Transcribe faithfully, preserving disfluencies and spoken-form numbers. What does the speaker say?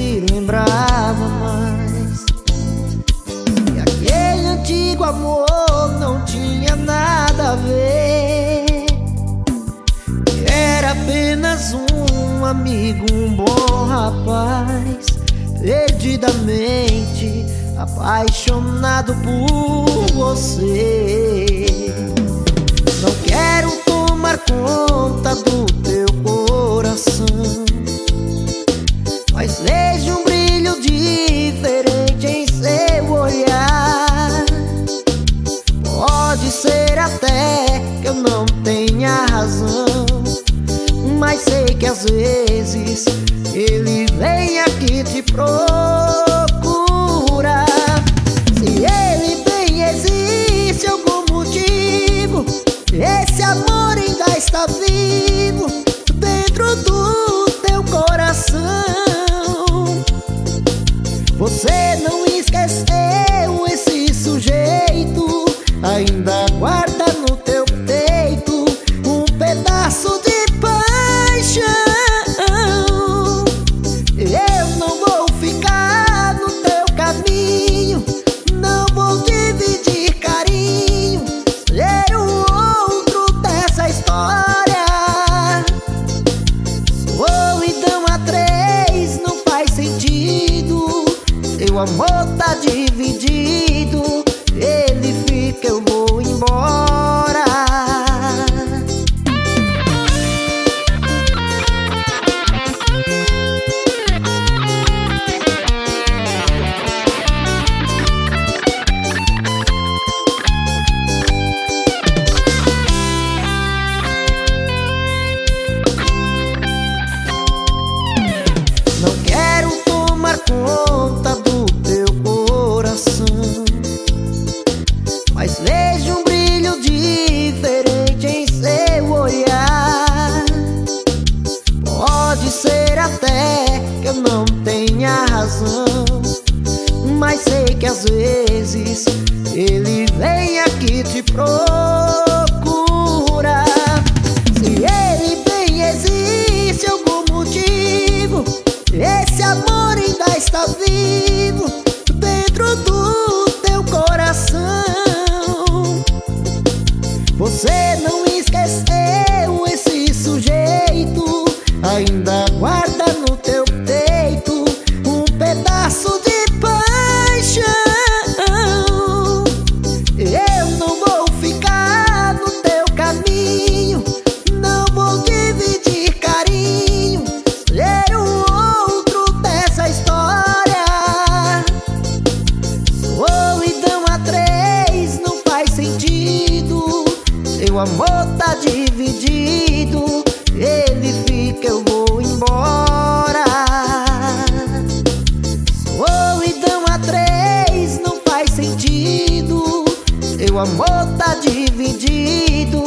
se lembrava mais que aquele antigo amor não tinha nada a ver, que era apenas um amigo, um bom rapaz, perdidamente apaixonado por você. Não quero tomar conta do teu coração, mas vejo um brilho diferente em seu olhar. Pode ser até que eu não tenha razão, mas sei que às vezes ele vem aqui te procurar. Se ele bem existe algum motivo, esse amor ainda está vivo dentro do teu coração. Você não esqueceu esse sujeito, ainda guarda no teu peito um pedaço de paixão. Eu não vou ficar no teu caminho, não vou dividir carinho, ser o outro dessa história. Solidão a três não faz sentido, seu amor tá dividido, ele fica, eu vou embora. Não quero tomar conta do teu coração, mas vejo um brilho diferente em seu olhar. Pode ser até que eu não tenha razão, mas sei que às vezes ele vem aqui te procurar. Se ele bem existe algum motivo, esse amor ainda está vivo dentro do teu coração. Você não esqueceu esse sujeito, ainda guarda no teu peito um pedaço de paixão. Eu não vou ficar no teu caminho, não vou dividir carinho, ser o outro dessa história. Solidão a três não faz sentido, seu amor tá dividido, ele fica, eu vou embora. Solidão a três não faz sentido, seu amor tá dividido,